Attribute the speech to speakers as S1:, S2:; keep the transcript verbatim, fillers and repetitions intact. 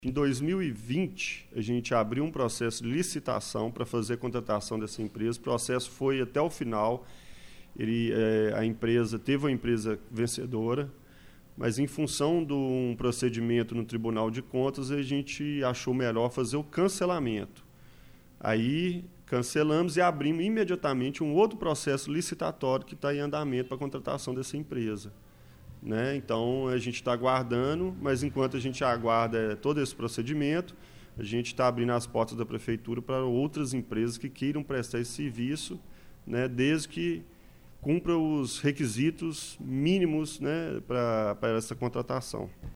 S1: Em dois mil e vinte, a gente abriu um processo de licitação para fazer a contratação dessa empresa. O processo foi até o final. Ele, é, a empresa teve uma empresa vencedora, mas em função de um procedimento no Tribunal de Contas, a gente achou melhor fazer o cancelamento. Aí cancelamos e abrimos imediatamente um outro processo licitatório que está em andamento para a contratação dessa empresa. Né? Então, a gente está aguardando, mas enquanto a gente aguarda todo esse procedimento, a gente está abrindo as portas da Prefeitura para outras empresas que queiram prestar esse serviço, né, desde que cumpra os requisitos mínimos, né, para, para essa contratação.